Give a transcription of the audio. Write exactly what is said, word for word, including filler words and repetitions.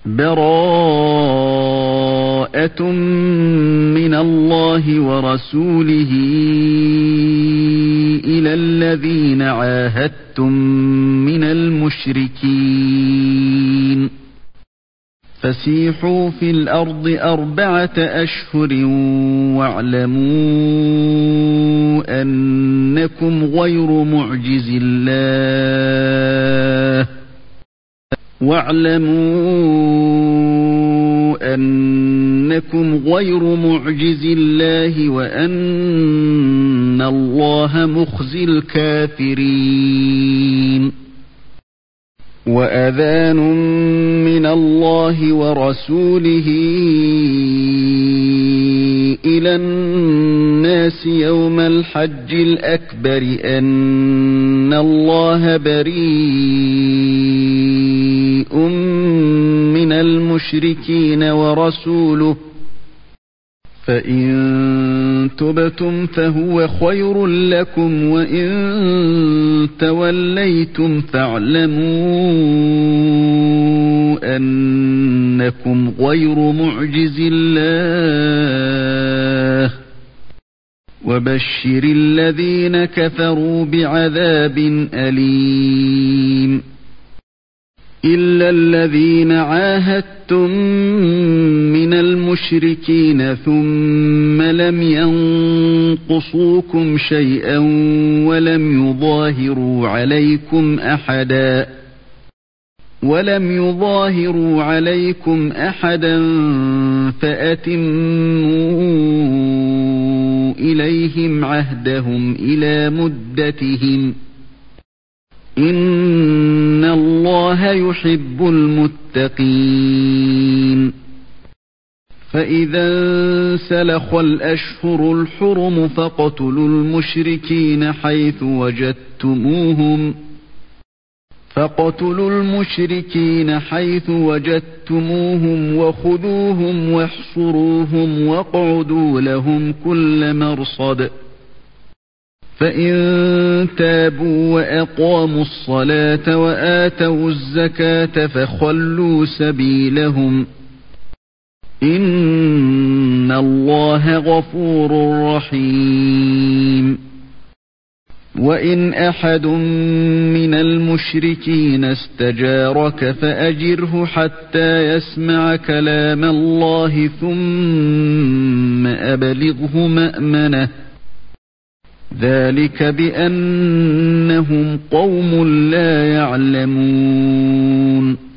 براءة من الله ورسوله إلى الذين عاهدتم من المشركين فسيحوا في الأرض أربعة أشهر واعلموا أنكم غير معجز الله واعلموا أنكم غير معجز الله وأن الله مخزي الكافرين وأذان من الله ورسوله إلى الناس يوم الحج الأكبر أن الله بريء من المشركين ورسوله فإن تبتم فهو خير لكم وإن توليتم فاعلموا أنكم غير معجز الله وبشر الذين كفروا بعذاب أليم إلا الذين عاهدتم من المشركين ثم لم ينقصوكم شيئا ولم يظاهروا عليكم أحدا ولم يظاهروا عليكم أحدا فأتموا إليهم عهدهم إلى مدتهم إن الله يحب المتقين فإذا انسلخ الأشهر الحرم فاقتلوا المشركين حيث وجدتموهم فاقتلوا المشركين حيث وجدتموهم وخذوهم واحصروهم واقعدوا لهم كل مرصد فإن تابوا وأقاموا الصلاة وآتوا الزكاة فخلوا سبيلهم إن الله غفور رحيم وإن أحد من المشركين استجارك فأجره حتى يسمع كلام الله ثم أبلغه مأمنه ذلك بأنهم قوم لا يعلمون